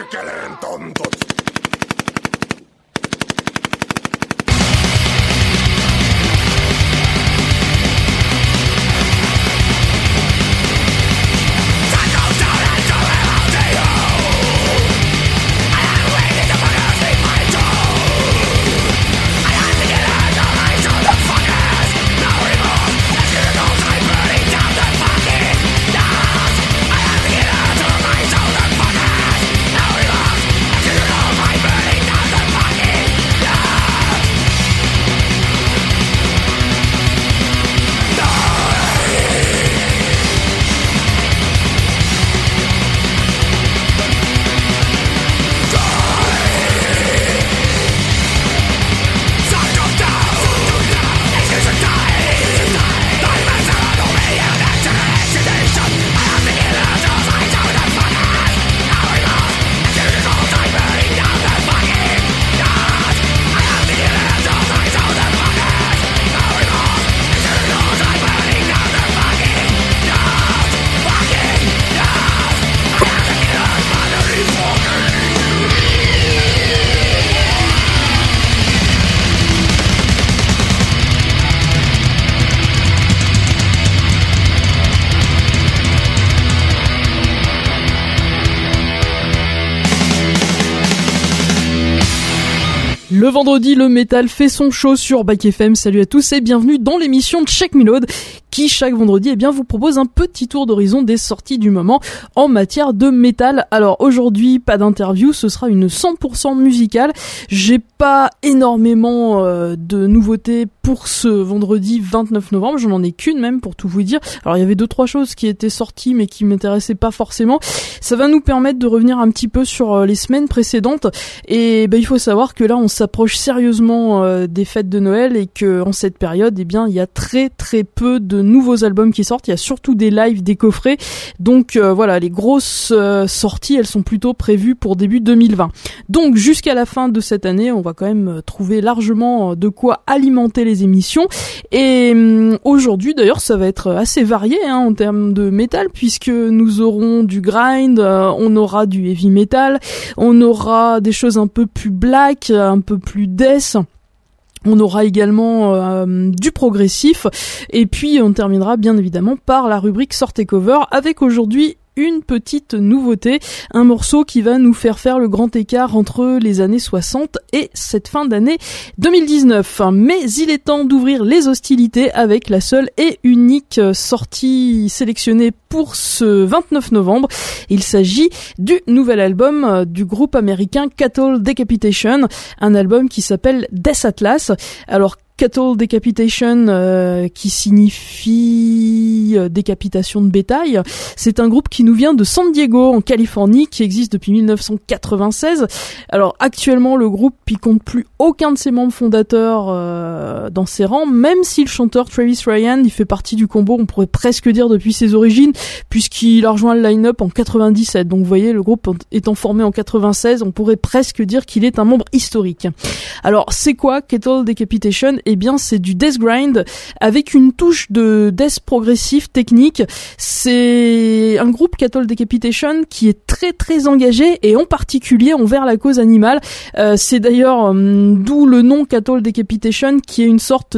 perkeleen tontut. Le vendredi, le métal fait son show sur Back FM. Salut à tous et bienvenue dans l'émission de Check Me Load qui, chaque vendredi, vous propose un petit tour d'horizon des sorties du moment en matière de métal. Alors aujourd'hui, pas d'interview, ce sera une 100% musicale. J'ai pas énormément de nouveautés pour ce vendredi 29 novembre, j'en ai qu'une même pour tout vous dire. Alors il y avait 2-3 choses qui étaient sorties mais qui m'intéressaient pas forcément. Ça va nous permettre de revenir un petit peu sur les semaines précédentes et il faut savoir que là on s'approche sérieusement des fêtes de Noël et que en cette période il y a très très peu de nouveaux albums qui sortent, il y a surtout des lives, des coffrets. Donc voilà, les grosses sorties, elles sont plutôt prévues pour début 2020. Donc jusqu'à la fin de cette année, on va quand même trouver largement de quoi alimenter les émissions. Et aujourd'hui d'ailleurs, ça va être assez varié en termes de métal puisque nous aurons du grind, on aura du heavy metal, on aura des choses un peu plus black, un peu plus death. On aura également du progressif et puis on terminera bien évidemment par la rubrique Sortez Cover avec aujourd'hui une petite nouveauté, un morceau qui va nous faire le grand écart entre les années 60 et cette fin d'année 2019. Mais il est temps d'ouvrir les hostilités avec la seule et unique sortie sélectionnée pour ce 29 novembre. Il s'agit du nouvel album du groupe américain Cattle Decapitation, un album qui s'appelle Death Atlas. Alors Cattle Decapitation, qui signifie décapitation de bétail. C'est un groupe qui nous vient de San Diego, en Californie, qui existe depuis 1996. Alors actuellement, le groupe il compte plus aucun de ses membres fondateurs dans ses rangs, même si le chanteur Travis Ryan, il fait partie du combo, on pourrait presque dire depuis ses origines, puisqu'il a rejoint le line-up en 97. Donc vous voyez, le groupe étant formé en 96, on pourrait presque dire qu'il est un membre historique. Alors c'est quoi Cattle Decapitation ? Eh bien, c'est du death grind avec une touche de death progressif technique. C'est un groupe Cattle Decapitation qui est très très engagé et en particulier envers la cause animale. C'est d'ailleurs d'où le nom Cattle Decapitation qui est une sorte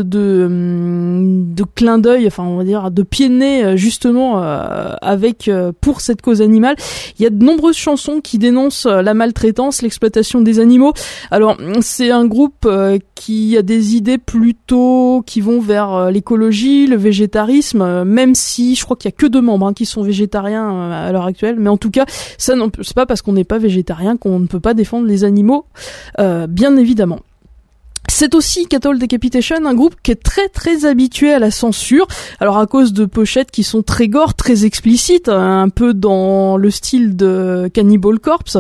de clin d'œil, enfin on va dire de pied de nez justement avec pour cette cause animale. Il y a de nombreuses chansons qui dénoncent la maltraitance, l'exploitation des animaux. Alors c'est un groupe qui a des idées plutôt qui vont vers l'écologie, le végétarisme, même si je crois qu'il y a que 2 membres qui sont végétariens à l'heure actuelle, mais en tout cas, ça non, c'est pas parce qu'on n'est pas végétarien qu'on ne peut pas défendre les animaux, bien évidemment. C'est aussi Cattle Decapitation, un groupe qui est très très habitué à la censure. Alors à cause de pochettes qui sont très gore, très explicites, un peu dans le style de Cannibal Corpse.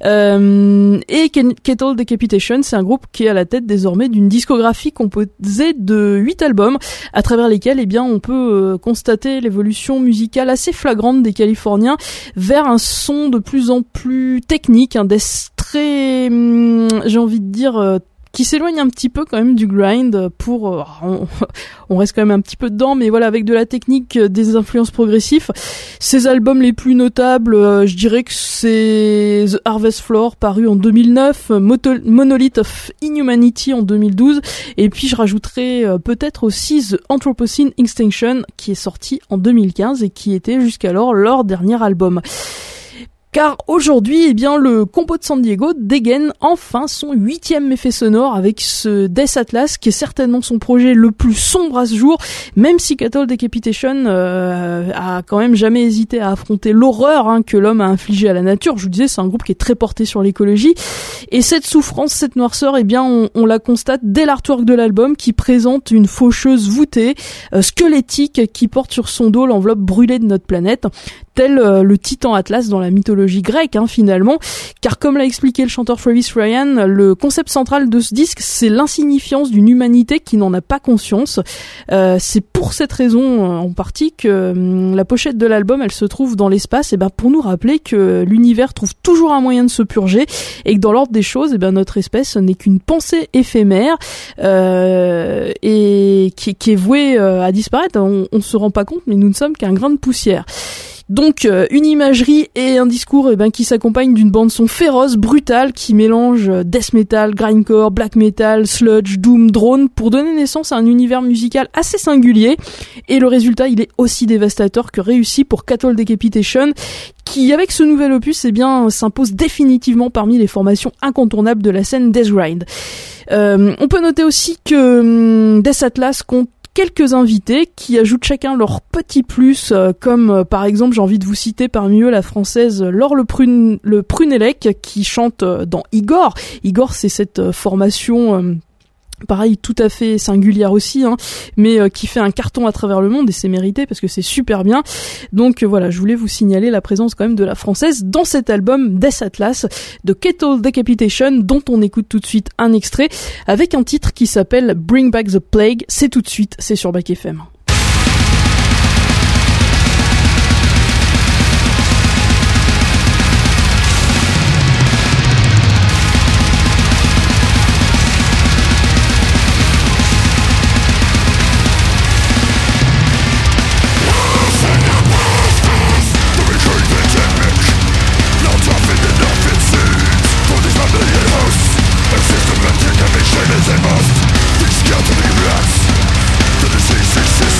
Et Cattle Decapitation, c'est un groupe qui est à la tête désormais d'une discographie composée de 8 albums, à travers lesquels on peut constater l'évolution musicale assez flagrante des Californiens vers un son de plus en plus technique, un death très, j'ai envie de dire qui s'éloigne un petit peu quand même du grind pour on reste quand même un petit peu dedans, mais voilà, avec de la technique, des influences progressives. Ses albums les plus notables, je dirais que c'est The Harvest Floor paru en 2009, Monolith of Inhumanity en 2012, et puis je rajouterais peut-être aussi The Anthropocene Extinction qui est sorti en 2015 et qui était jusqu'alors leur dernier album. Car aujourd'hui, eh bien, le combo de San Diego dégaine enfin son 8e effet sonore avec ce Death Atlas, qui est certainement son projet le plus sombre à ce jour, même si Cattle Decapitation a quand même jamais hésité à affronter l'horreur que l'homme a infligée à la nature. Je vous disais, c'est un groupe qui est très porté sur l'écologie. Et cette souffrance, cette noirceur, eh bien, on la constate dès l'artwork de l'album, qui présente une faucheuse voûtée, squelettique, qui porte sur son dos l'enveloppe brûlée de notre planète, tel le titan Atlas dans la mythologie grecque, finalement, car comme l'a expliqué le chanteur Travis Ryan, le concept central de ce disque, c'est l'insignifiance d'une humanité qui n'en a pas conscience. C'est pour cette raison en partie que la pochette de l'album, elle se trouve dans l'espace, et pour nous rappeler que l'univers trouve toujours un moyen de se purger, et que dans l'ordre des choses, notre espèce n'est qu'une pensée éphémère et qui est vouée à disparaître. On se rend pas compte, mais nous ne sommes qu'un grain de poussière. Donc une imagerie et un discours qui s'accompagnent d'une bande son féroce, brutale, qui mélange death metal, grindcore, black metal, sludge, doom, drone, pour donner naissance à un univers musical assez singulier. Et le résultat, il est aussi dévastateur que réussi pour Cattle Decapitation, qui avec ce nouvel opus s'impose définitivement parmi les formations incontournables de la scène death grind. On peut noter aussi que Death Atlas compte quelques invités qui ajoutent chacun leur petit plus, comme par exemple, j'ai envie de vous citer parmi eux la française Laure le Prunellec, qui chante dans Igor. Igor, c'est cette formation pareil, tout à fait singulière aussi, mais qui fait un carton à travers le monde, et c'est mérité parce que c'est super bien. Donc voilà, je voulais vous signaler la présence quand même de la française dans cet album Death Atlas de Cattle Decapitation, dont on écoute tout de suite un extrait avec un titre qui s'appelle Bring Back the Plague. C'est tout de suite, c'est sur Back FM. Systematic emission is a must. These scattering rats, the disease exists.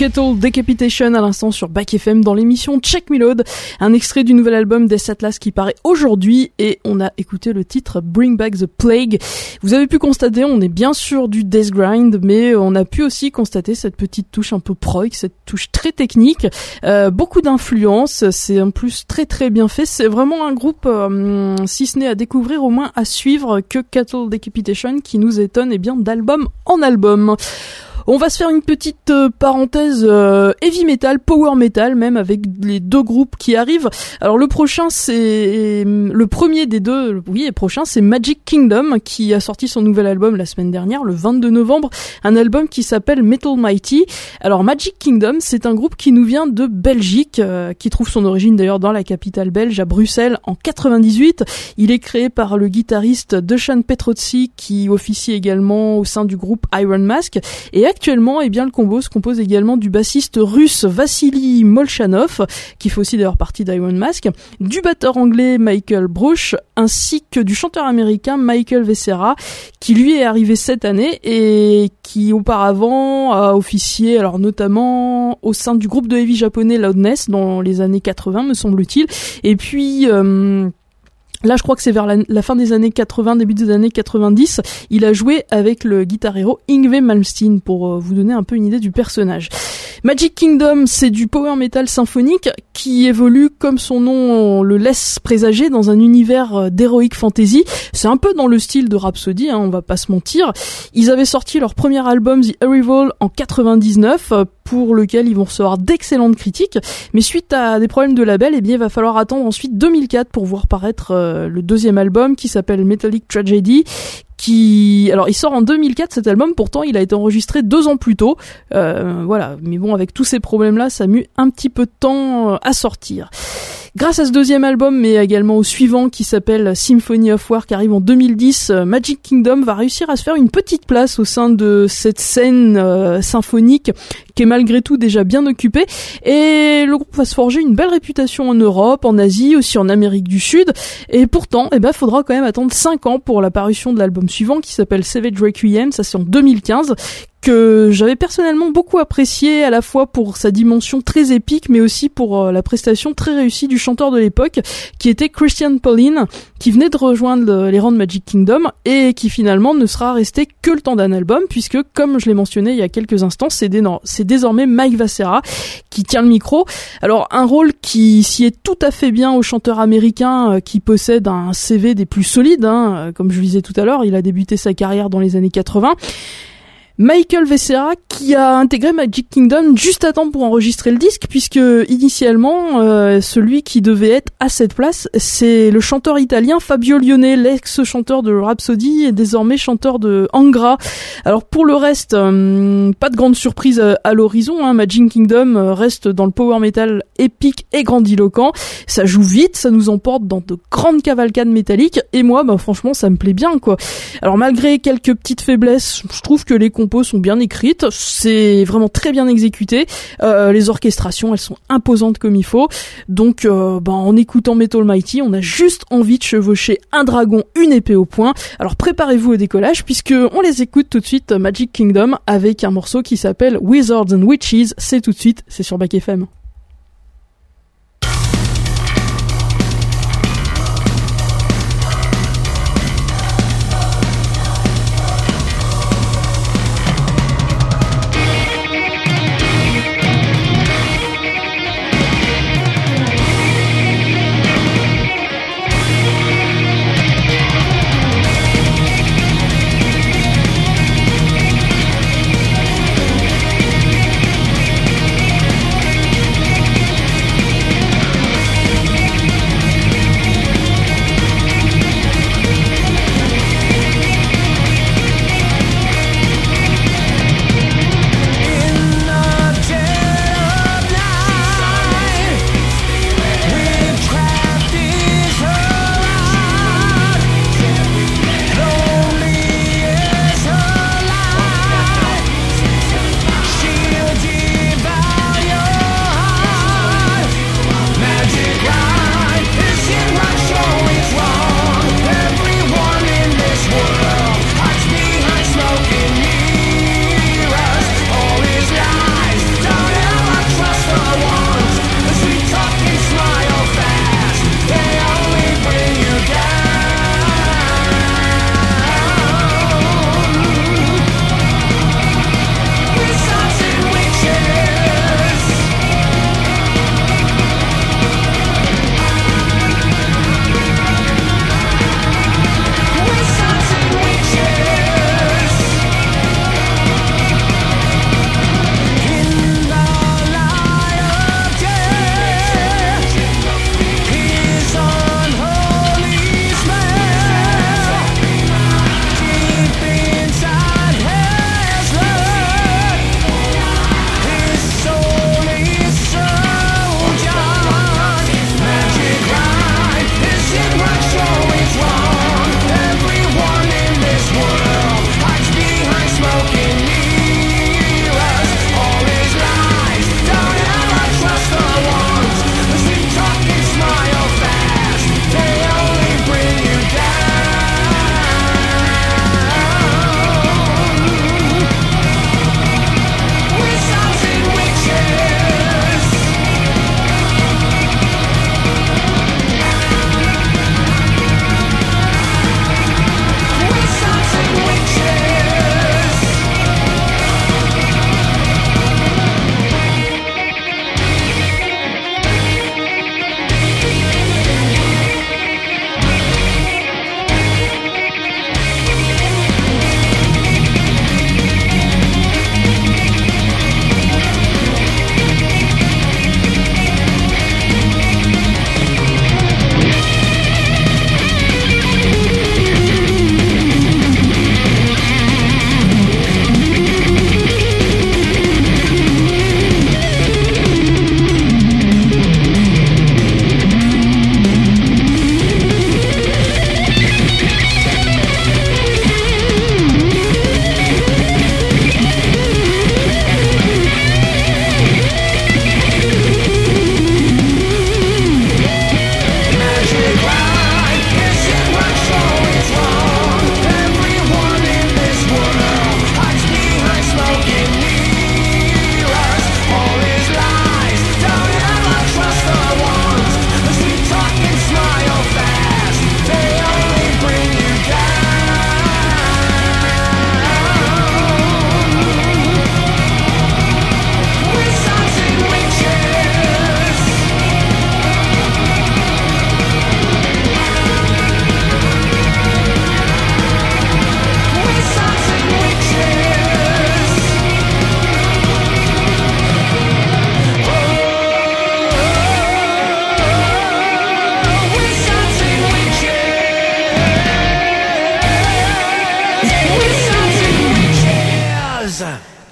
Kettle Decapitation à l'instant sur Back FM dans l'émission Check Me Load, un extrait du nouvel album Death Atlas qui paraît aujourd'hui et on a écouté le titre Bring Back the Plague. Vous avez pu constater, on est bien sûr du death grind, mais on a pu aussi constater cette petite touche un peu prog, cette touche très technique, beaucoup d'influence, c'est en plus très très bien fait, c'est vraiment un groupe si ce n'est à découvrir au moins à suivre que Kettle Decapitation qui nous étonne et bien d'album en album. On va se faire une petite parenthèse heavy metal, power metal même, avec les deux groupes qui arrivent. Alors le prochain c'est le premier des deux, oui, le prochain c'est Magic Kingdom qui a sorti son nouvel album la semaine dernière, le 22 novembre, un album qui s'appelle Metal Mighty. Alors Magic Kingdom, c'est un groupe qui nous vient de Belgique, qui trouve son origine d'ailleurs dans la capitale belge, à Bruxelles, en 98. Il est créé par le guitariste Dusan Petrozzi qui officie également au sein du groupe Iron Mask, et actuellement, eh bien, le combo se compose également du bassiste russe Vassili Molchanov, qui fait aussi d'ailleurs partie d'Iron Mask, du batteur anglais Michael Bruch, ainsi que du chanteur américain Michael Vessera, qui lui est arrivé cette année et qui auparavant a officié, alors notamment au sein du groupe de heavy japonais Loudness dans les années 80, me semble-t-il, et puis là, je crois que c'est vers la fin des années 80, début des années 90, il a joué avec le guitar hero Yngwie Malmsteen, pour vous donner un peu une idée du personnage. Magic Kingdom, c'est du power metal symphonique qui évolue, comme son nom le laisse présager, dans un univers d'heroic fantasy. C'est un peu dans le style de Rhapsody, on va pas se mentir. Ils avaient sorti leur premier album The Arrival en 99, pour lequel ils vont recevoir d'excellentes critiques, mais suite à des problèmes de label, eh bien il va falloir attendre ensuite 2004 pour voir paraître le deuxième album qui s'appelle Metallic Tragedy, alors il sort en 2004 cet album, pourtant il a été enregistré 2 ans plus tôt, voilà, mais bon, avec tous ces problèmes là, ça a mis un petit peu de temps à sortir. Grâce à ce deuxième album, mais également au suivant qui s'appelle Symphony of War qui arrive en 2010, Magic Kingdom va réussir à se faire une petite place au sein de cette scène symphonique qui est malgré tout déjà bien occupée, et le groupe va se forger une belle réputation en Europe, en Asie, aussi en Amérique du Sud, et pourtant, faudra quand même attendre 5 ans pour la parution de l'album suivant qui s'appelle Savage Requiem, ça c'est en 2015, que j'avais personnellement beaucoup apprécié, à la fois pour sa dimension très épique, mais aussi pour la prestation très réussie du chanteur de l'époque, qui était Christian Paulin, qui venait de rejoindre les rangs de Magic Kingdom, et qui finalement ne sera resté que le temps d'un album, puisque, comme je l'ai mentionné il y a quelques instants, c'est désormais Mike Vassera qui tient le micro. Alors, un rôle qui s'y est tout à fait bien au chanteur américain, qui possède un CV des plus solides, comme je le disais tout à l'heure, il a débuté sa carrière dans les années 80. Michael Vessera qui a intégré Magic Kingdom juste à temps pour enregistrer le disque, puisque initialement celui qui devait être à cette place, c'est le chanteur italien Fabio Lione, l'ex-chanteur de Rhapsody et désormais chanteur de Angra. Alors pour le reste, pas de grande surprise à l'horizon, Magic Kingdom reste dans le power metal épique et grandiloquent, ça joue vite, ça nous emporte dans de grandes cavalcades métalliques, et moi franchement ça me plaît bien quoi. Alors malgré quelques petites faiblesses, je trouve que les compos sont bien écrites, c'est vraiment très bien exécuté, les orchestrations elles sont imposantes comme il faut, donc en écoutant Metal Mighty on a juste envie de chevaucher un dragon, une épée au poing. Alors préparez-vous au décollage, puisque on les écoute tout de suite, Magic Kingdom, avec un morceau qui s'appelle Wizards and Witches, c'est tout de suite, c'est sur Back FM.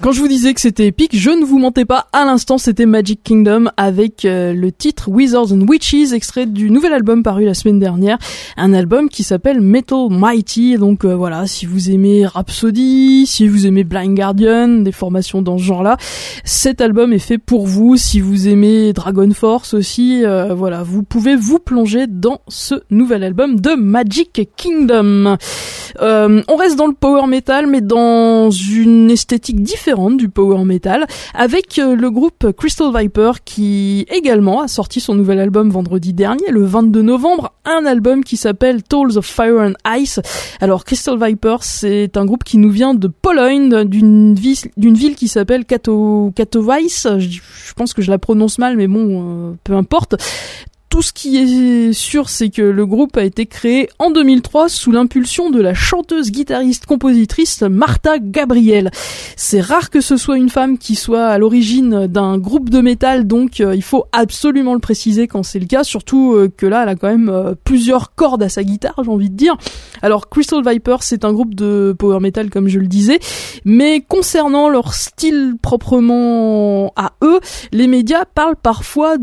Quand je vous disais que c'était épique, je ne vous mentais pas, à l'instant c'était Magic Kingdom avec le titre Wizards and Witches, extrait du nouvel album paru la semaine dernière, un album qui s'appelle Metal Mighty. Donc voilà, si vous aimez Rhapsody, si vous aimez Blind Guardian, des formations dans ce genre-là, cet album est fait pour vous. Si vous aimez Dragon Force aussi, voilà, vous pouvez vous plonger dans ce nouvel album de Magic Kingdom. On reste dans le power metal, mais dans une esthétique différente du power metal, avec le groupe Crystal Viper qui également a sorti son nouvel album vendredi dernier, le 22 novembre, un album qui s'appelle Tales of Fire and Ice. Alors Crystal Viper, c'est un groupe qui nous vient de Pologne, d'une ville qui s'appelle Katowice. Je pense que je la prononce mal, mais bon, peu importe. Tout ce qui est sûr, c'est que le groupe a été créé en 2003 sous l'impulsion de la chanteuse, guitariste, compositrice Martha Gabriel. C'est rare que ce soit une femme qui soit à l'origine d'un groupe de métal, donc il faut absolument le préciser quand c'est le cas, surtout que là, elle a quand même plusieurs cordes à sa guitare, j'ai envie de dire. Alors Crystal Viper, c'est un groupe de power metal, comme je le disais, mais concernant leur style proprement à eux, les médias parlent parfois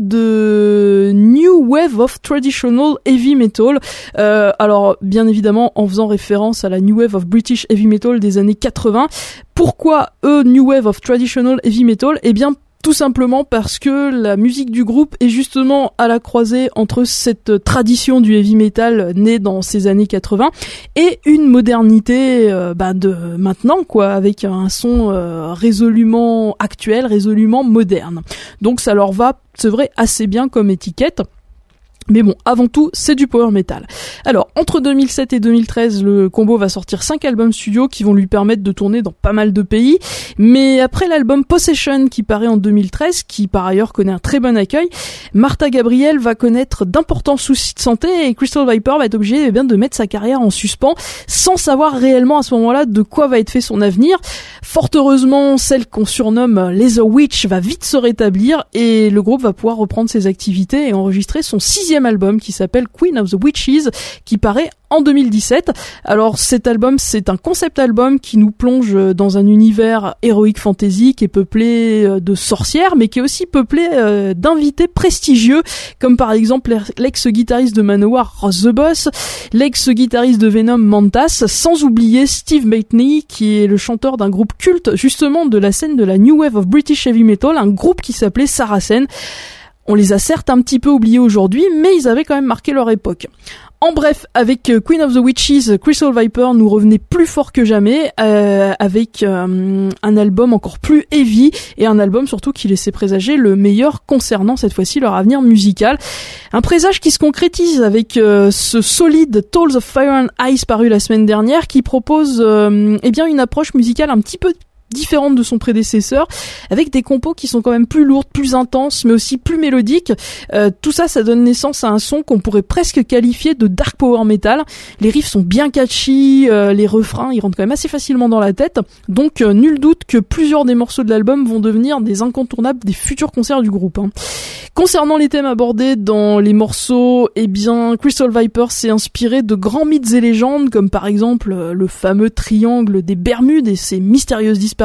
de New Wave of Traditional Heavy Metal. Alors, bien évidemment, en faisant référence à la New Wave of British Heavy Metal des années 80. Pourquoi New Wave of Traditional Heavy Metal? Eh bien, tout simplement parce que la musique du groupe est justement à la croisée entre cette tradition du heavy metal née dans ces années 80 et une modernité de maintenant, quoi, avec un son résolument actuel, résolument moderne. Donc ça leur va, c'est vrai, assez bien comme étiquette. Mais bon, avant tout, c'est du power metal. Alors, entre 2007 et 2013, le combo va sortir 5 albums studio qui vont lui permettre de tourner dans pas mal de pays. Mais après l'album Possession qui paraît en 2013, qui par ailleurs connaît un très bon accueil, Martha Gabriel va connaître d'importants soucis de santé et Crystal Viper va être obligé de mettre sa carrière en suspens sans savoir réellement à ce moment-là de quoi va être fait son avenir. Fort heureusement, celle qu'on surnomme Leather Witch va vite se rétablir et le groupe va pouvoir reprendre ses activités et enregistrer son 6e album qui s'appelle Queen of the Witches, qui paraît en 2017. Alors cet album, c'est un concept album qui nous plonge dans un univers heroic fantasy qui est peuplé de sorcières, mais qui est aussi peuplé d'invités prestigieux, comme par exemple l'ex-guitariste de Manowar, Ross the Boss, l'ex-guitariste de Venom, Mantas, sans oublier Steve Maitney, qui est le chanteur d'un groupe culte, justement de la scène de la New Wave of British Heavy Metal, un groupe qui s'appelait Saracen. On les a certes un petit peu oubliés aujourd'hui, mais ils avaient quand même marqué leur époque. En bref, avec Queen of the Witches, Crystal Viper nous revenait plus fort que jamais, avec un album encore plus heavy, et un album surtout qui laissait présager le meilleur concernant cette fois-ci leur avenir musical. Un présage qui se concrétise avec ce solide Tales of Fire and Ice paru la semaine dernière, qui propose une approche musicale un petit peu différente de son prédécesseur, avec des compos qui sont quand même plus lourdes, plus intenses, mais aussi plus mélodiques. Tout ça, ça donne naissance à un son qu'on pourrait presque qualifier de dark power metal. Les riffs sont bien catchy, les refrains, ils rentrent quand même assez facilement dans la tête. Donc, nul doute que plusieurs des morceaux de l'album vont devenir des incontournables des futurs concerts du groupe. Concernant les thèmes abordés dans les morceaux, Crystal Viper s'est inspiré de grands mythes et légendes, comme par exemple le fameux triangle des Bermudes et ses mystérieuses disparitions,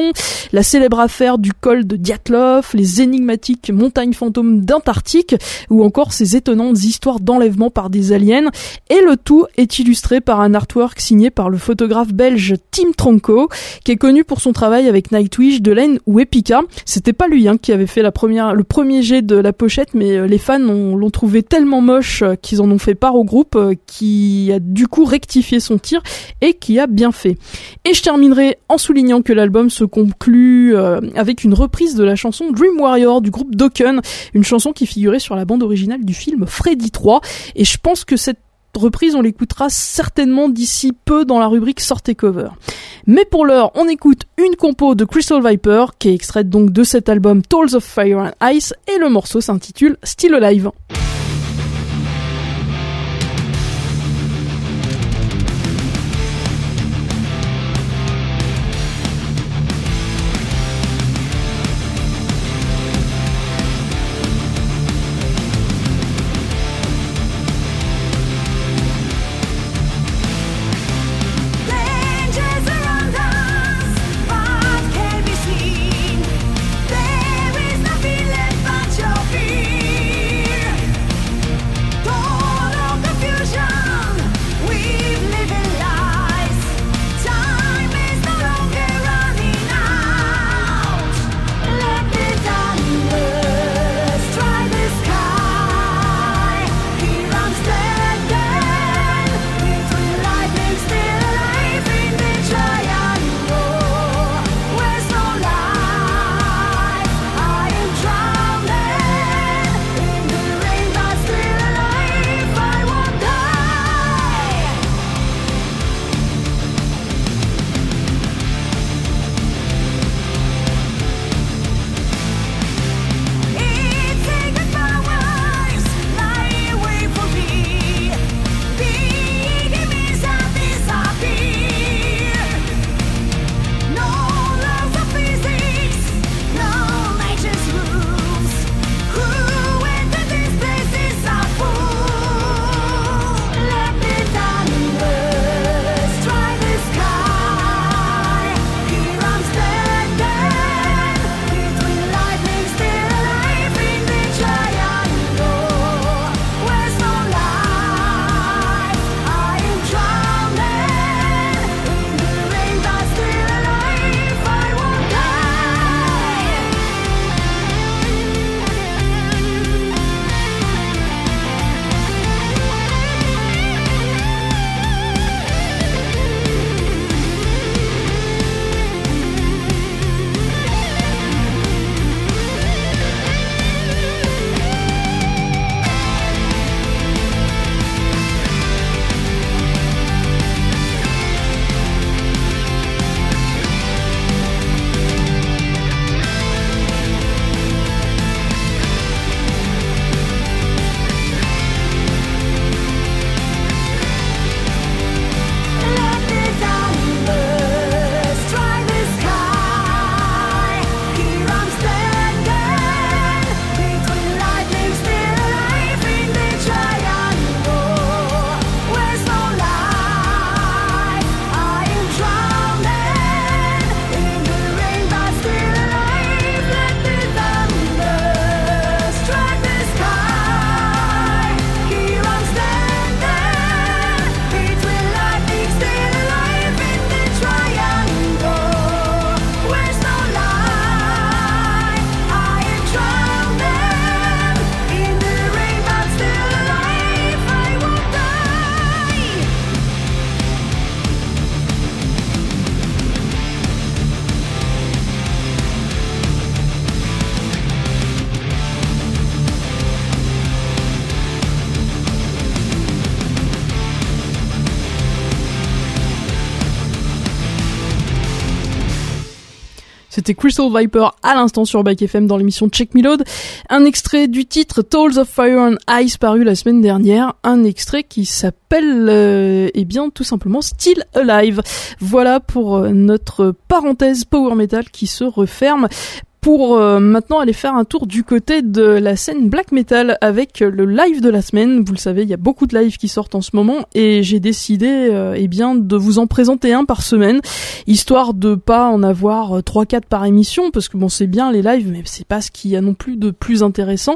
la célèbre affaire du col de Dyatlov, les énigmatiques montagnes fantômes d'Antarctique, ou encore ces étonnantes histoires d'enlèvement par des aliens, et le tout est illustré par un artwork signé par le photographe belge Tim Tronco, qui est connu pour son travail avec Nightwish, Delain ou Epica. C'était pas lui qui avait fait le premier jet de la pochette, mais les fans l'ont trouvé tellement moche qu'ils en ont fait part au groupe, qui a du coup rectifié son tir et qui a bien fait. Et je terminerai en soulignant que l'album se conclut avec une reprise de la chanson Dream Warrior du groupe Dokken, une chanson qui figurait sur la bande originale du film Freddy 3, et je pense que cette reprise, on l'écoutera certainement d'ici peu dans la rubrique Sortez Cover. Mais pour l'heure, on écoute une compo de Crystal Viper, qui est extraite donc de cet album Tales of Fire and Ice, et le morceau s'intitule Still Alive. Dangers around us, but can't be seen. C'était Crystal Viper à l'instant sur Bike FM dans l'émission Check Me Load. Un extrait du titre Tales of Fire and Ice paru la semaine dernière. Un extrait qui s'appelle, tout simplement Still Alive. Voilà pour notre parenthèse power metal qui se referme. Pour maintenant aller faire un tour du côté de la scène black metal avec le live de la semaine. Vous le savez, il y a beaucoup de lives qui sortent en ce moment et j'ai décidé de vous en présenter un par semaine, histoire de pas en avoir 3-4 par émission, parce que bon, c'est bien les lives, mais c'est pas ce qu'il y a non plus de plus intéressant.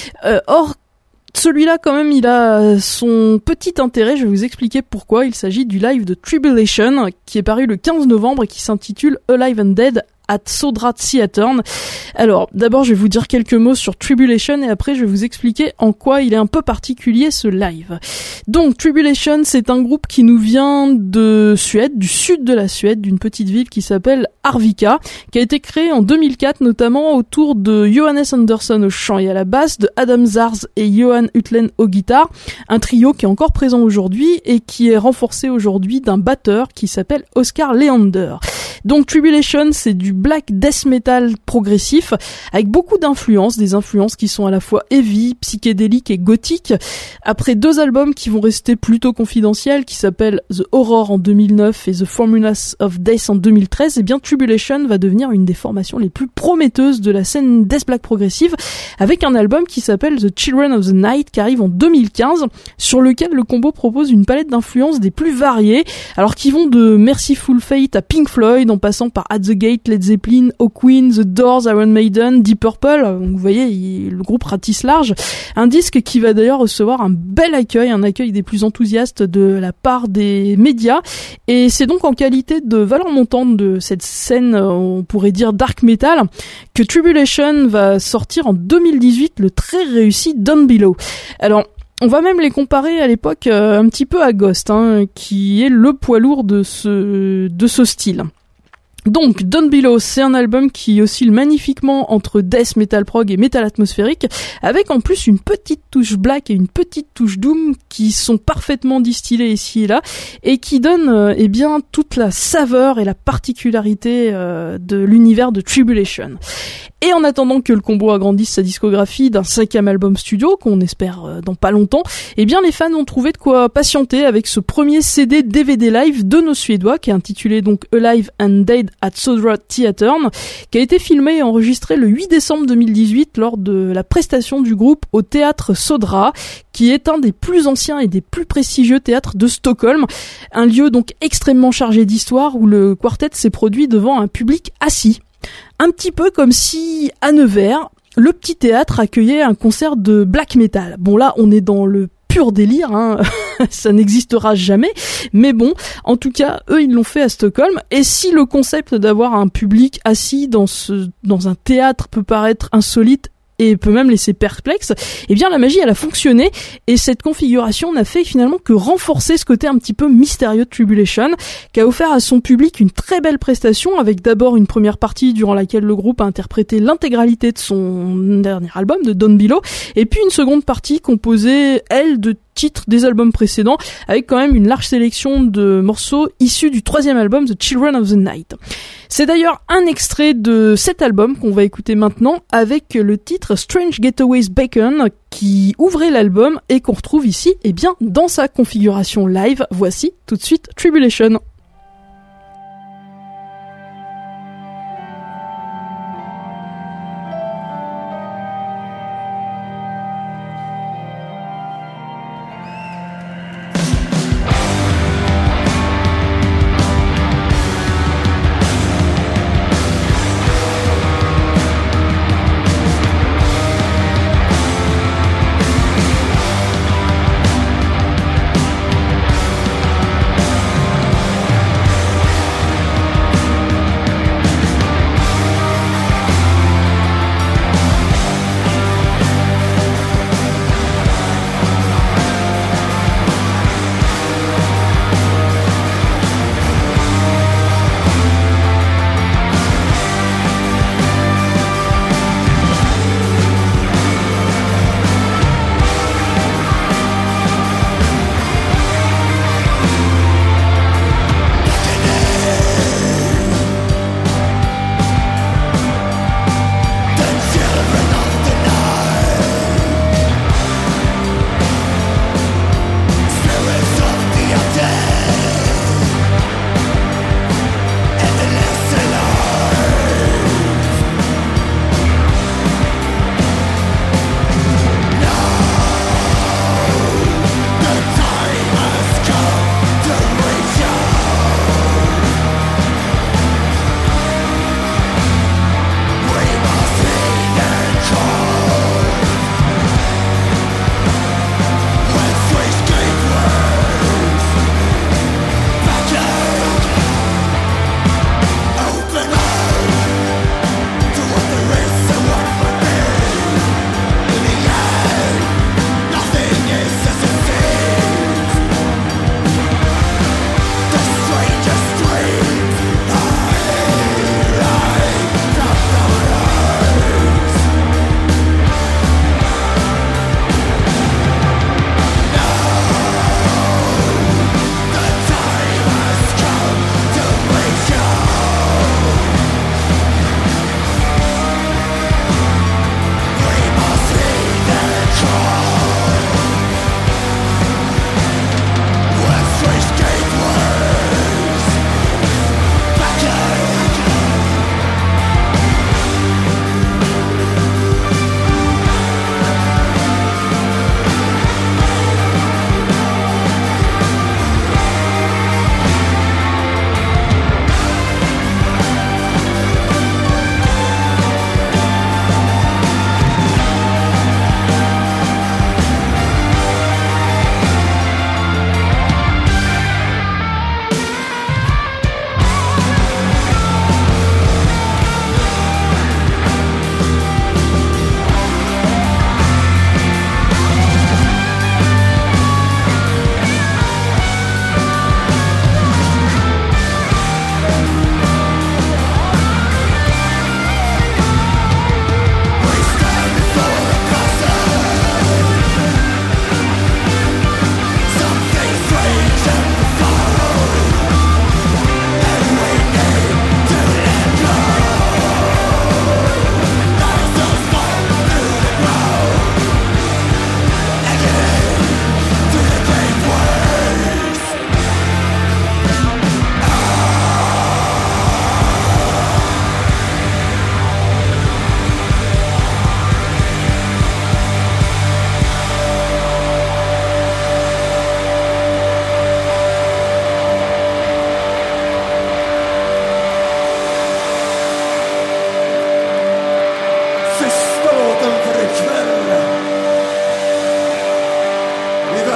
Or, celui-là, quand même, il a son petit intérêt. Je vais vous expliquer pourquoi. Il s'agit du live de Tribulation, qui est paru le 15 novembre et qui s'intitule Alive and Dead at Sodra Theater. Alors, d'abord, je vais vous dire quelques mots sur Tribulation et après, je vais vous expliquer en quoi il est un peu particulier, ce live. Donc, Tribulation, c'est un groupe qui nous vient de Suède, du sud de la Suède, d'une petite ville qui s'appelle Arvika, qui a été créée en 2004, notamment autour de Johannes Andersson au chant et à la basse, de Adam Zars et Johan Utlen au guitare, un trio qui est encore présent aujourd'hui et qui est renforcé aujourd'hui d'un batteur qui s'appelle Oscar Leander. Donc Tribulation, c'est du black death metal progressif avec beaucoup d'influences, des influences qui sont à la fois heavy, psychédéliques et gothiques. Après 2 albums qui vont rester plutôt confidentiels, qui s'appellent The Horror en 2009 et The Formulas of Death en 2013, et bien Tribulation va devenir une des formations les plus prometteuses de la scène death black progressive, avec un album qui s'appelle The Children of the Night qui arrive en 2015, sur lequel le combo propose une palette d'influences des plus variées, alors qui vont de Merciful Fate à Pink Floyd, en passant par At the Gate, Led Zeppelin, O Queen, The Doors, Iron Maiden, Deep Purple. Vous voyez, le groupe ratisse large. Un disque qui va d'ailleurs recevoir un bel accueil, un accueil des plus enthousiastes de la part des médias. Et c'est donc en qualité de valeur montante de cette scène, on pourrait dire dark metal, que Tribulation va sortir en 2018 le très réussi Down Below. Alors, on va même les comparer à l'époque un petit peu à Ghost, qui est le poids lourd de ce style. Donc, Down Below, c'est un album qui oscille magnifiquement entre death metal prog et metal atmosphérique, avec en plus une petite touche black et une petite touche doom qui sont parfaitement distillées ici et là, et qui donnent toute la saveur et la particularité de l'univers de Tribulation. Et en attendant que le combo agrandisse sa discographie d'un 5e album studio, qu'on espère dans pas longtemps, les fans ont trouvé de quoi patienter avec ce premier CD DVD live de nos Suédois, qui est intitulé donc Alive and Dead at Sodra Theater, qui a été filmé et enregistré le 8 décembre 2018 lors de la prestation du groupe au théâtre Sodra, qui est un des plus anciens et des plus prestigieux théâtres de Stockholm, un lieu donc extrêmement chargé d'histoire où le quartet s'est produit devant un public assis. Un petit peu comme si, à Nevers, le petit théâtre accueillait un concert de black metal. Bon, là, on est dans le pur délire, ça n'existera jamais, mais bon, en tout cas, eux, ils l'ont fait à Stockholm, et si le concept d'avoir un public assis dans un théâtre peut paraître insolite, et peut même laisser perplexe, la magie elle a fonctionné et cette configuration n'a fait finalement que renforcer ce côté un petit peu mystérieux de Tribulation, qui a offert à son public une très belle prestation avec d'abord une première partie durant laquelle le groupe a interprété l'intégralité de son dernier album de Down Below, et puis une seconde partie composée elle de titres des albums précédents, avec quand même une large sélection de morceaux issus du 3e album The Children of the Night. C'est d'ailleurs un extrait de cet album qu'on va écouter maintenant avec le titre Strange Getaways Bacon qui ouvrait l'album et qu'on retrouve ici dans sa configuration live. Voici tout de suite Tribulation.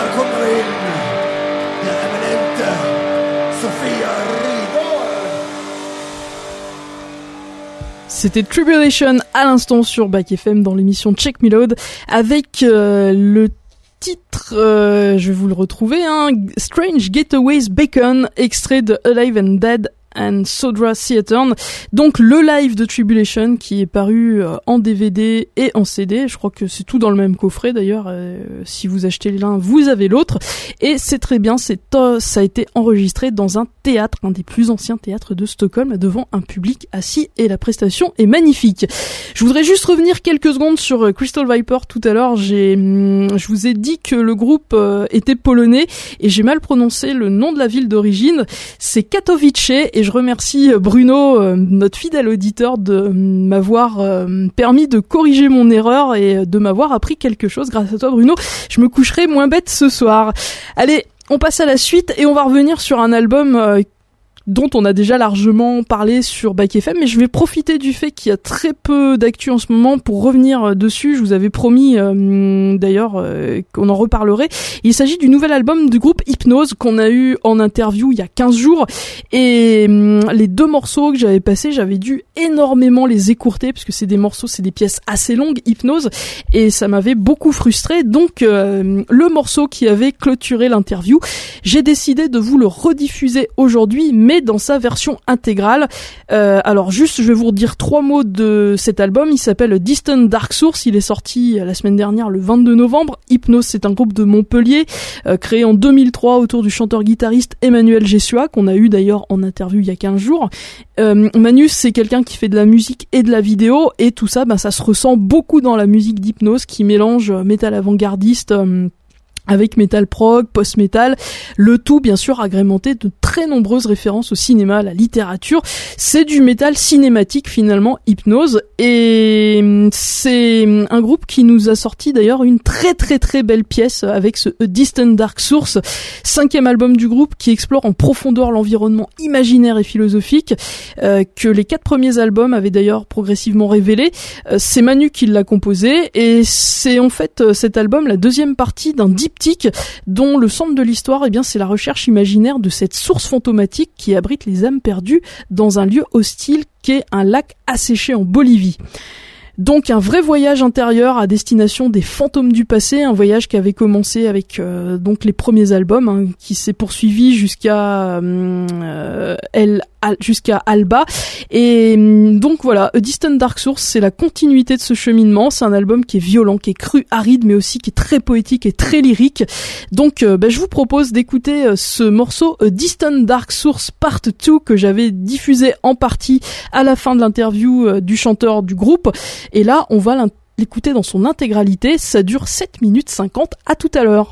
C'était Tribulation à l'instant sur Back FM dans l'émission Check Me Load avec le titre, je vais vous le retrouver, Strange Getaways Bacon, extrait de Alive and Dead and Sodra Theater. Donc le live de Tribulation qui est paru en DVD et en CD. Je crois que c'est tout dans le même coffret d'ailleurs. Si vous achetez l'un, vous avez l'autre. Et c'est très bien, ça a été enregistré dans un théâtre, un des plus anciens théâtres de Stockholm, devant un public assis et la prestation est magnifique. Je voudrais juste revenir quelques secondes sur Crystal Viper. Tout à l'heure, je vous ai dit que le groupe était polonais et j'ai mal prononcé le nom de la ville d'origine. C'est Katowice et je remercie Bruno, notre fidèle auditeur, de m'avoir permis de corriger mon erreur et de m'avoir appris quelque chose. Grâce à toi, Bruno, je me coucherai moins bête ce soir. Allez, on passe à la suite et on va revenir sur un album dont on a déjà largement parlé sur Back FM, mais je vais profiter du fait qu'il y a très peu d'actu en ce moment pour revenir dessus. Je vous avais promis d'ailleurs qu'on en reparlerait. Il s'agit du nouvel album du groupe Hypnose qu'on a eu en interview il y a 15 jours et les deux morceaux que j'avais passés, j'avais dû énormément les écourter parce que c'est des morceaux, c'est des pièces assez longues, Hypnose, et ça m'avait beaucoup frustré. Donc le morceau qui avait clôturé l'interview, j'ai décidé de vous le rediffuser aujourd'hui, mais dans sa version intégrale. Alors juste, je vais vous redire 3 mots de cet album. Il s'appelle Distant Dark Source. Il est sorti la semaine dernière, le 22 novembre. Hypnose, c'est un groupe de Montpellier, créé en 2003 autour du chanteur-guitariste Emmanuel Jessua, qu'on a eu d'ailleurs en interview il y a 15 jours. Manu, c'est quelqu'un qui fait de la musique et de la vidéo, et tout ça, ça se ressent beaucoup dans la musique d'Hypnose, qui mélange métal avant-gardiste, avec metal prog, post-metal, le tout bien sûr agrémenté de très nombreuses références au cinéma, à la littérature. C'est du métal cinématique finalement, Hypnose, et c'est un groupe qui nous a sorti d'ailleurs une très très très belle pièce avec ce A Distant Dark Source, 5e album du groupe qui explore en profondeur l'environnement imaginaire et philosophique que les 4 premiers albums avaient d'ailleurs progressivement révélé. C'est Manu qui l'a composé et c'est en fait cet album la deuxième partie d'un diptyque dont le centre de l'histoire, c'est la recherche imaginaire de cette source fantomatique qui abrite les âmes perdues dans un lieu hostile qu'est un lac asséché en Bolivie. Donc un vrai voyage intérieur à destination des fantômes du passé, un voyage qui avait commencé avec donc les premiers albums, qui s'est poursuivi jusqu'à Alba, et donc voilà, A Distant Dark Source, c'est la continuité de ce cheminement. C'est un album qui est violent, qui est cru, aride, mais aussi qui est très poétique et très lyrique. Donc je vous propose d'écouter ce morceau A Distant Dark Source Part 2 que j'avais diffusé en partie à la fin de l'interview du chanteur du groupe. Et là, on va l'écouter dans son intégralité. Ça dure 7 minutes 50. À tout à l'heure.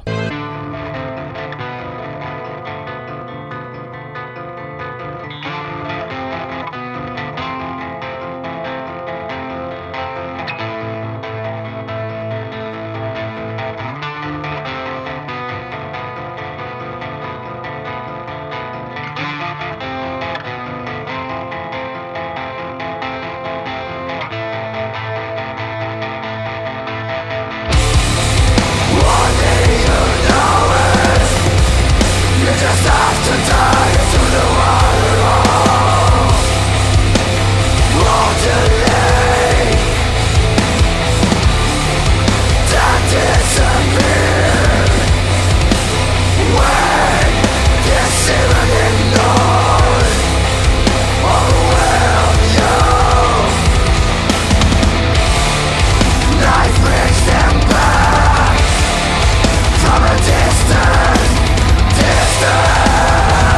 Distance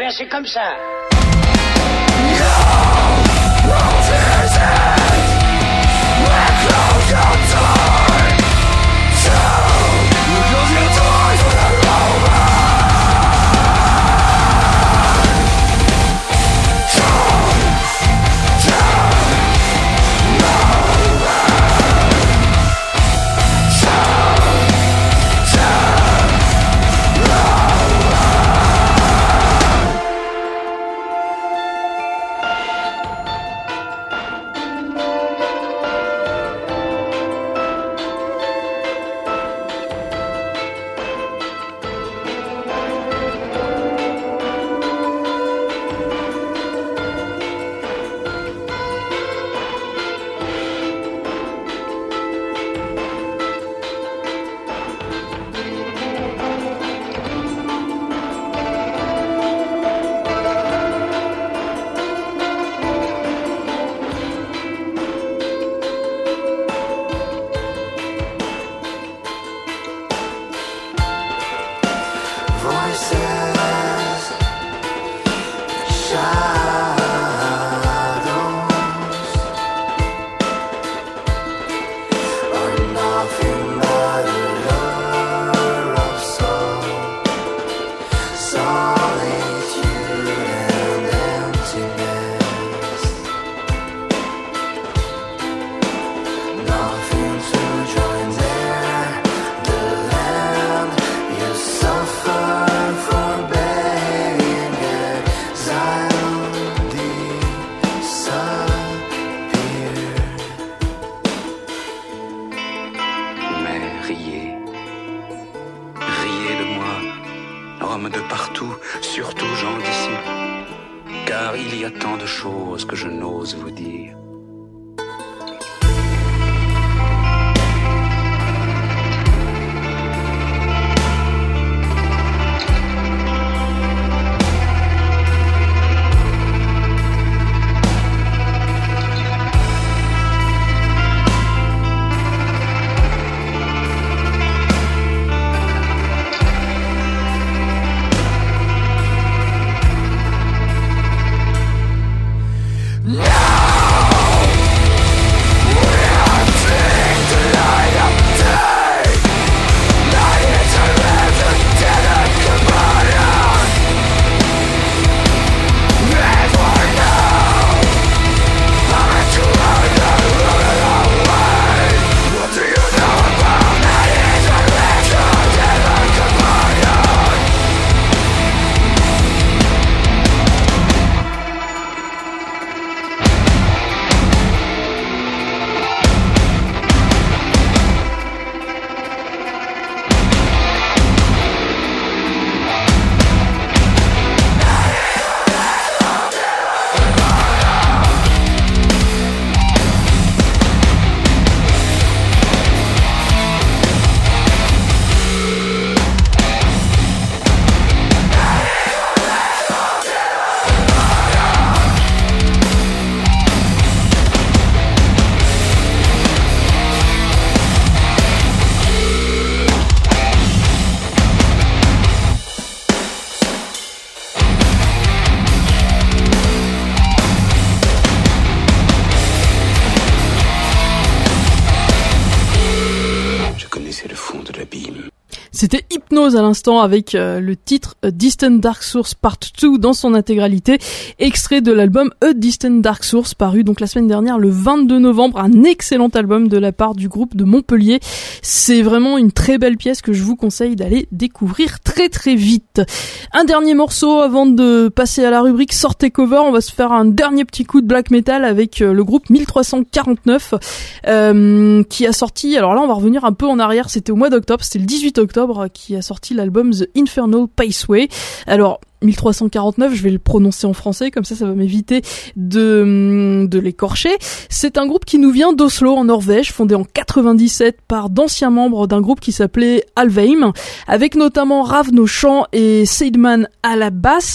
bien, c'est comme ça. C'était Hypnose à l'instant avec le titre A Distant Dark Source Part 2 dans son intégralité, extrait de l'album A Distant Dark Source paru donc la semaine dernière le 22 novembre, un excellent album de la part du groupe de Montpellier. C'est vraiment une très belle pièce que je vous conseille d'aller découvrir très très vite. Un dernier morceau avant de passer à la rubrique Sortez Cover, on va se faire un dernier petit coup de black metal avec le groupe 1349 qui a sorti, alors là on va revenir un peu en arrière, c'était au mois d'octobre, c'était le 18 octobre qui a sorti l'album The Infernal Paceway. Alors 1349, je vais le prononcer en français, comme ça va m'éviter de l'écorcher. C'est un groupe qui nous vient d'Oslo en Norvège, fondé en 97 par d'anciens membres d'un groupe qui s'appelait Alvheim, avec notamment Ravn au chant et Seidman à la basse.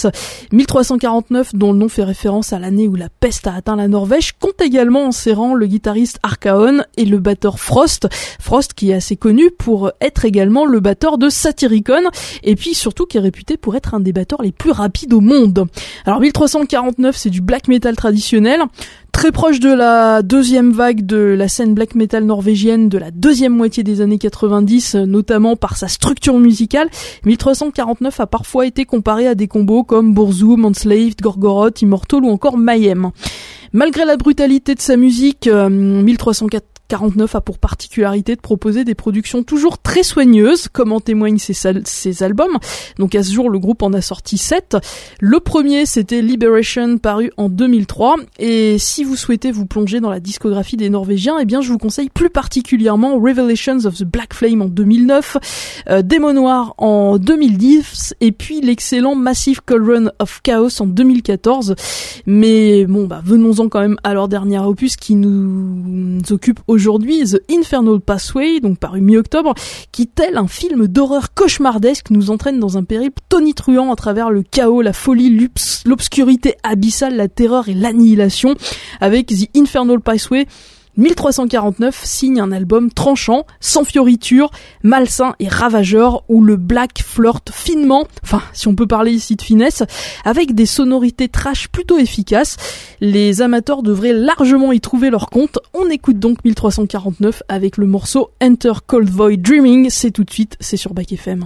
1349, dont le nom fait référence à l'année où la peste a atteint la Norvège, compte également en ses rangs le guitariste Arkaon et le batteur Frost. Frost qui est assez connu pour être également le batteur de Satyricon, et puis surtout qui est réputé pour être un des batteurs les plus rapides au monde. Alors 1349, c'est du black metal traditionnel, très proche de la deuxième vague de la scène black metal norvégienne de la deuxième moitié des années 90, notamment par sa structure musicale. 1349 a parfois été comparé à des combos comme Burzum, Enslaved, Gorgoroth, Immortal ou encore Mayhem. Malgré la brutalité de sa musique, 1349 a pour particularité de proposer des productions toujours très soigneuses, comme en témoignent ses albums. Donc à ce jour, le groupe en a sorti 7. Le premier, c'était Liberation, paru en 2003. Et si vous souhaitez vous plonger dans la discographie des Norvégiens, eh bien je vous conseille plus particulièrement Revelations of the Black Flame en 2009, Démon Noir en 2010, et puis l'excellent Massive Cauldron of Chaos en 2014. Mais bon, venons-en quand même à leur dernier opus qui nous occupe aujourd'hui, The Infernal Pathway, donc paru mi-octobre, qui, tel un film d'horreur cauchemardesque, nous entraîne dans un périple tonitruant à travers le chaos, la folie, l'obscurité abyssale, la terreur et l'annihilation. Avec The Infernal Pathway, 1349 signe un album tranchant, sans fioritures, malsain et ravageur, où le black flirte finement, enfin si on peut parler ici de finesse, avec des sonorités trash plutôt efficaces. Les amateurs devraient largement y trouver leur compte. On écoute donc 1349 avec le morceau Enter Cold Void Dreaming. C'est tout de suite, c'est sur Back FM.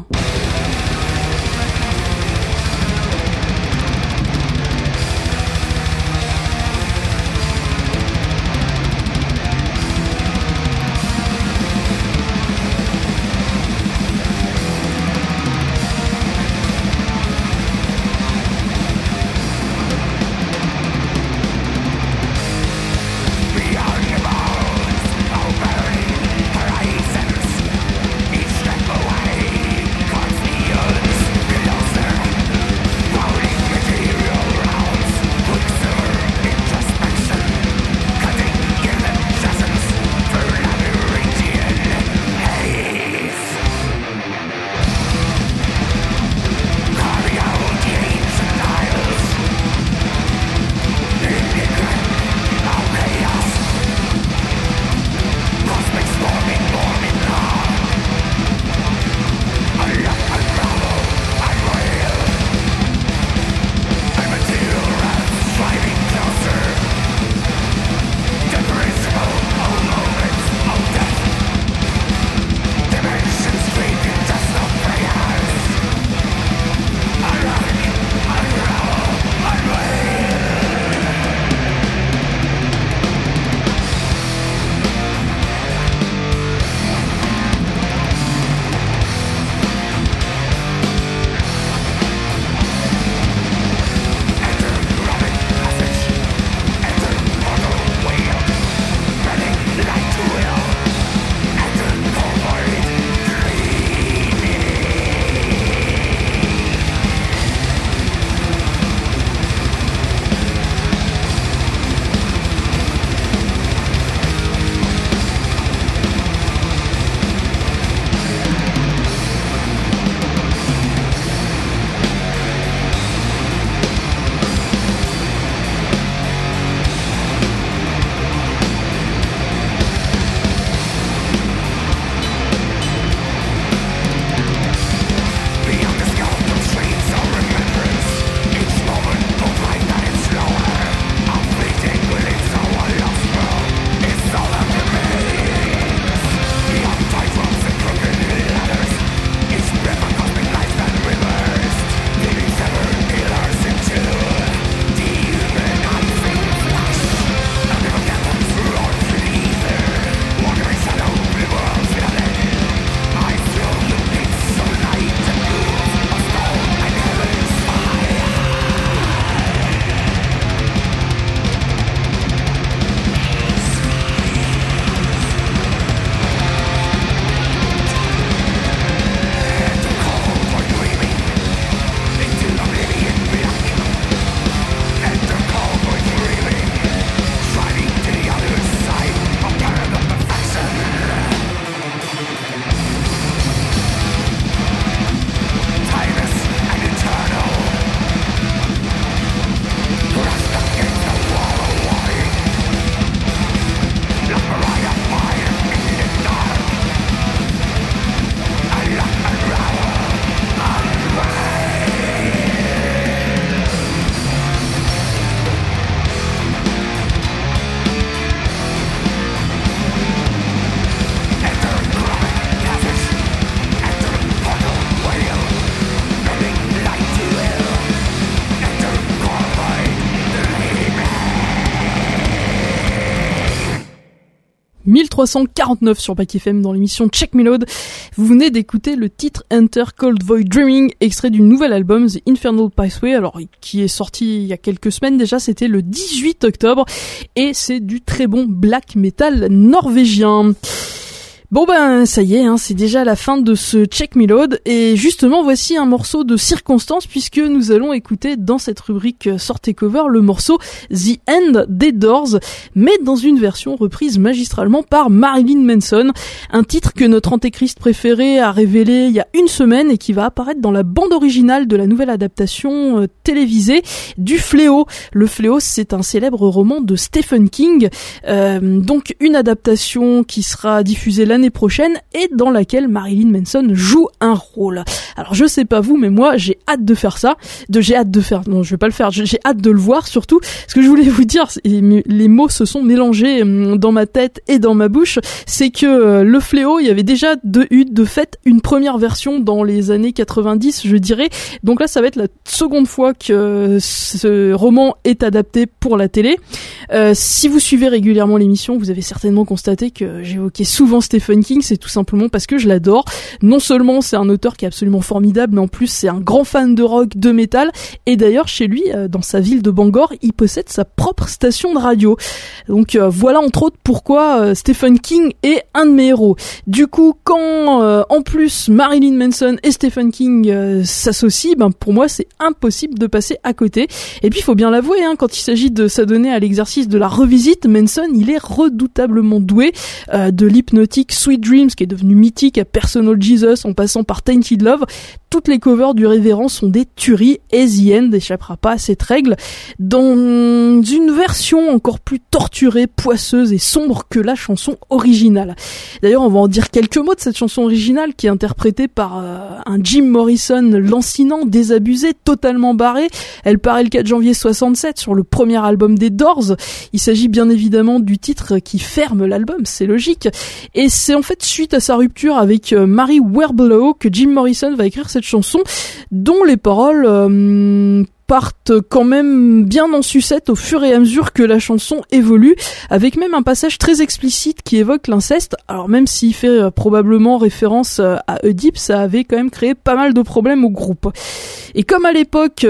Each step away, conflict. 1349 sur Back FM dans l'émission Check Me Load. Vous venez d'écouter le titre Enter Cold Void Dreaming, extrait du nouvel album The Infernal Pathway, alors qui est sorti il y a quelques semaines déjà, c'était le 18 octobre, et c'est du très bon black metal norvégien. Bon ben ça y est, c'est déjà la fin de ce Check Me Load, et justement voici un morceau de circonstance puisque nous allons écouter dans cette rubrique Sortez Cover le morceau The End des Doors, mais dans une version reprise magistralement par Marilyn Manson, un titre que notre antéchrist préféré a révélé il y a une semaine et qui va apparaître dans la bande originale de la nouvelle adaptation télévisée du Fléau. Le Fléau, c'est un célèbre roman de Stephen King, donc une adaptation qui sera diffusée l'année prochaine et dans laquelle Marilyn Manson joue un rôle. Alors je sais pas vous, mais moi j'ai hâte de faire ça. J'ai hâte de faire. Non, je vais pas le faire. J'ai hâte de le voir surtout. Ce que je voulais vous dire, les mots se sont mélangés dans ma tête et dans ma bouche. C'est que le Fléau, il y avait déjà de fait une première version dans les années 90, je dirais. Donc là, ça va être la seconde fois que ce roman est adapté pour la télé. Si vous suivez régulièrement l'émission, vous avez certainement constaté que j'évoquais souvent Stephen King, c'est tout simplement parce que je l'adore. Non seulement c'est un auteur qui est absolument formidable, mais en plus c'est un grand fan de rock, de métal, et d'ailleurs chez lui, dans sa ville de Bangor, il possède sa propre station de radio. Donc voilà entre autres pourquoi Stephen King est un de mes héros. Du coup, quand en plus Marilyn Manson et Stephen King s'associent, pour moi c'est impossible de passer à côté. Et puis il faut bien l'avouer, quand il s'agit de s'adonner à l'exercice de la revisite, Manson il est redoutablement doué, de l'hypnotique Sweet Dreams qui est devenu mythique à Personal Jesus en passant par Tainted Love. Toutes les covers du révérend sont des tueries et The End n'échappera pas à cette règle dans une version encore plus torturée, poisseuse et sombre que la chanson originale. D'ailleurs, on va en dire quelques mots de cette chanson originale qui est interprétée par un Jim Morrison lancinant, désabusé, totalement barré. Elle paraît le 4 janvier 67 sur le premier album des Doors. Il s'agit bien évidemment du titre qui ferme l'album, c'est logique. Et c'est en fait suite à sa rupture avec Mary Werbelow que Jim Morrison va écrire cette chanson dont les paroles partent quand même bien en sucette au fur et à mesure que la chanson évolue, avec même un passage très explicite qui évoque l'inceste. Alors même s'il fait probablement référence à Oedipe, ça avait quand même créé pas mal de problèmes au groupe. Et comme à l'époque,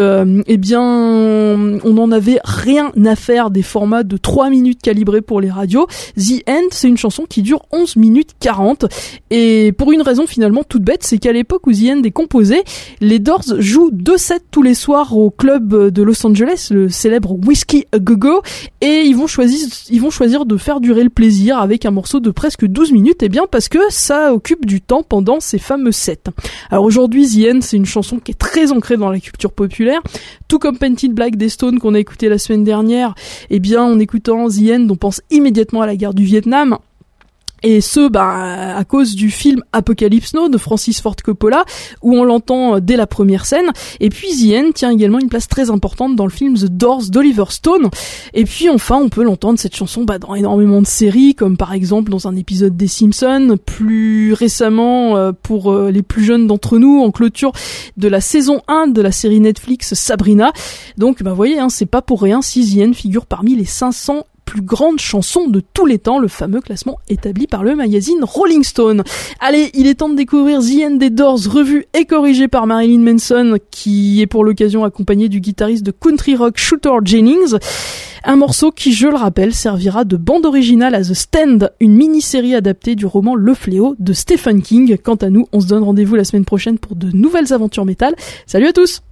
on n'en avait rien à faire des formats de 3 minutes calibrés pour les radios, The End, c'est une chanson qui dure 11 minutes 40. Et pour une raison finalement toute bête, c'est qu'à l'époque où The End est composé, les Doors jouent 2 sets tous les soirs au club de Los Angeles, le célèbre Whiskey A Go Go, et ils vont choisir de faire durer le plaisir avec un morceau de presque 12 minutes, et bien parce que ça occupe du temps pendant ces fameux sets. Alors aujourd'hui, The End, c'est une chanson qui est très ancrée dans la culture populaire, tout comme Painted Black des Stones qu'on a écouté la semaine dernière. Eh bien, en écoutant The End, on pense immédiatement à la guerre du Vietnam. Et ce, à cause du film Apocalypse Now de Francis Ford Coppola, où on l'entend dès la première scène. Et puis The End tient également une place très importante dans le film The Doors d'Oliver Stone. Et puis enfin, on peut l'entendre, cette chanson, dans énormément de séries, comme par exemple dans un épisode des Simpsons, plus récemment, pour les plus jeunes d'entre nous, en clôture de la saison 1 de la série Netflix Sabrina. Donc, vous voyez, c'est pas pour rien si The End figure parmi les 500 plus grande chanson de tous les temps, le fameux classement établi par le magazine Rolling Stone. Allez, il est temps de découvrir The End des Doors, revu et corrigé par Marilyn Manson, qui est pour l'occasion accompagné du guitariste de country rock Shooter Jennings. Un morceau qui, je le rappelle, servira de bande originale à The Stand, une mini-série adaptée du roman Le Fléau de Stephen King. Quant à nous, on se donne rendez-vous la semaine prochaine pour de nouvelles aventures métal. Salut à tous!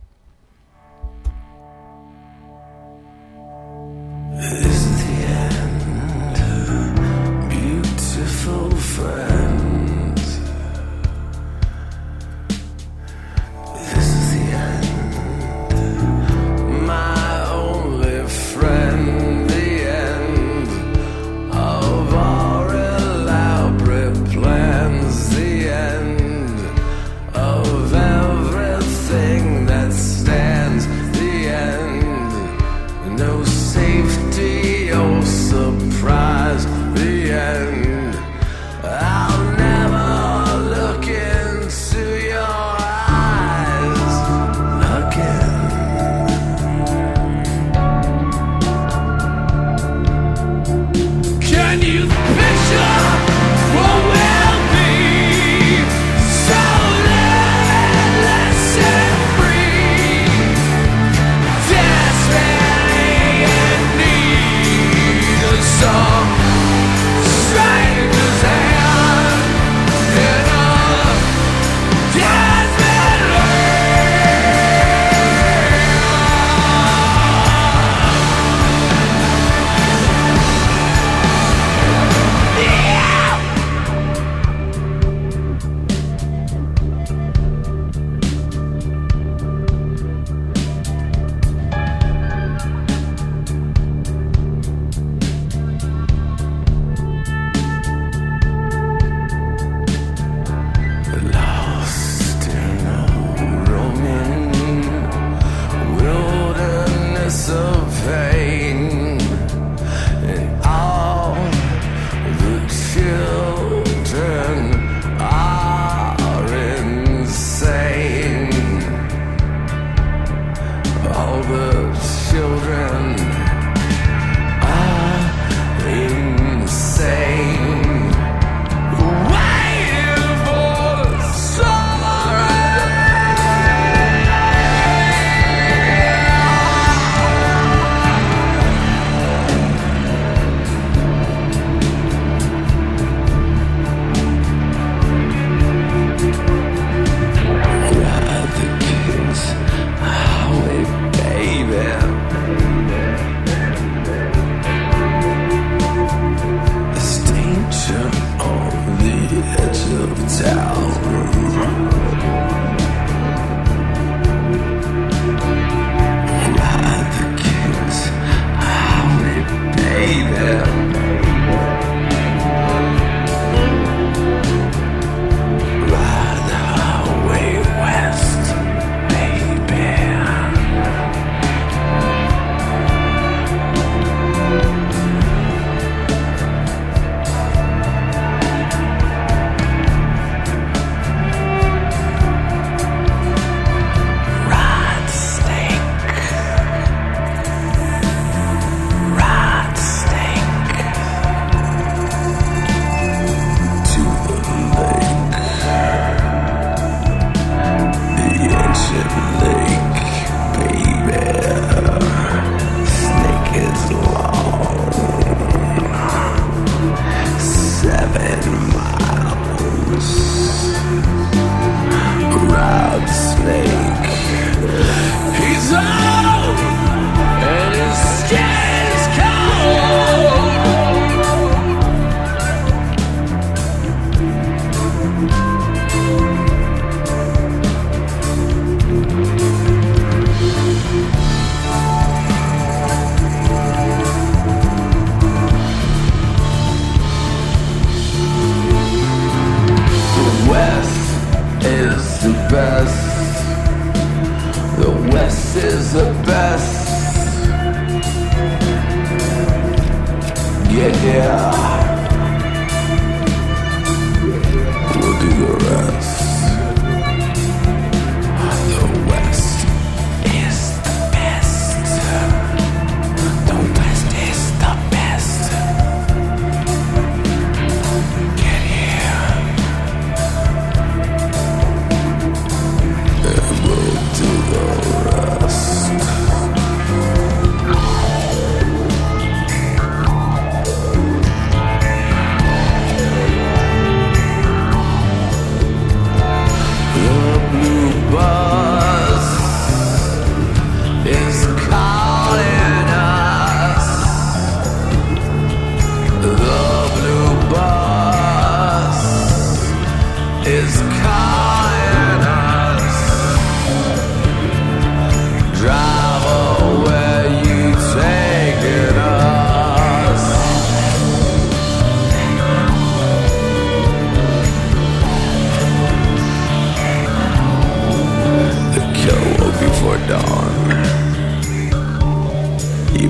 That's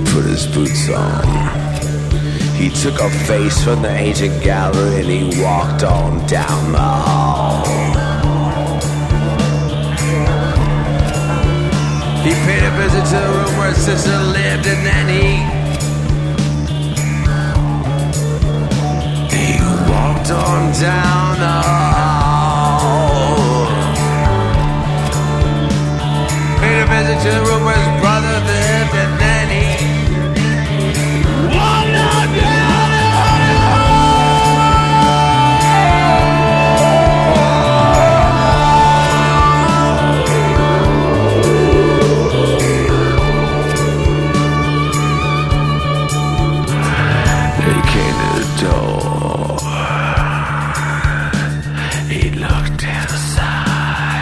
put his boots on. He took a face from the ancient gallery and he walked on down the hall. He paid a visit to the room where his sister lived, and then he walked on down the hall. Paid a visit to the room where his brother lived, and then he walked on down the hall. They came to the door. He looked inside.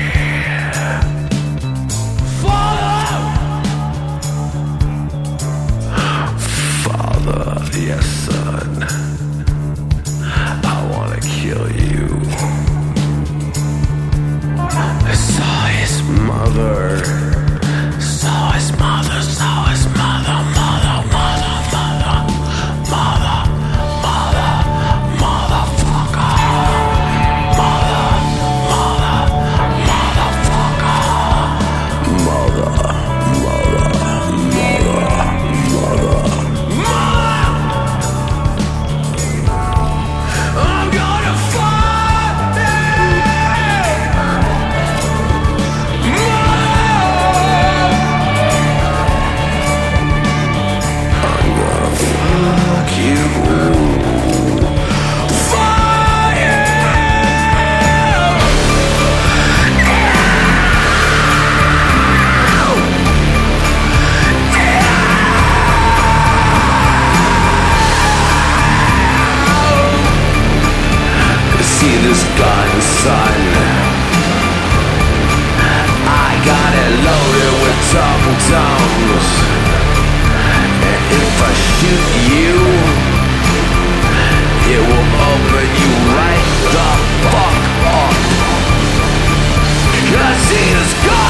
Father, yes, son. I want to kill you. I saw his mother. Saw his mother. Saw his mother. See this gun, son. I got it loaded with tum-tums. And if I shoot you, it will open you right the fuck up. I see this gun.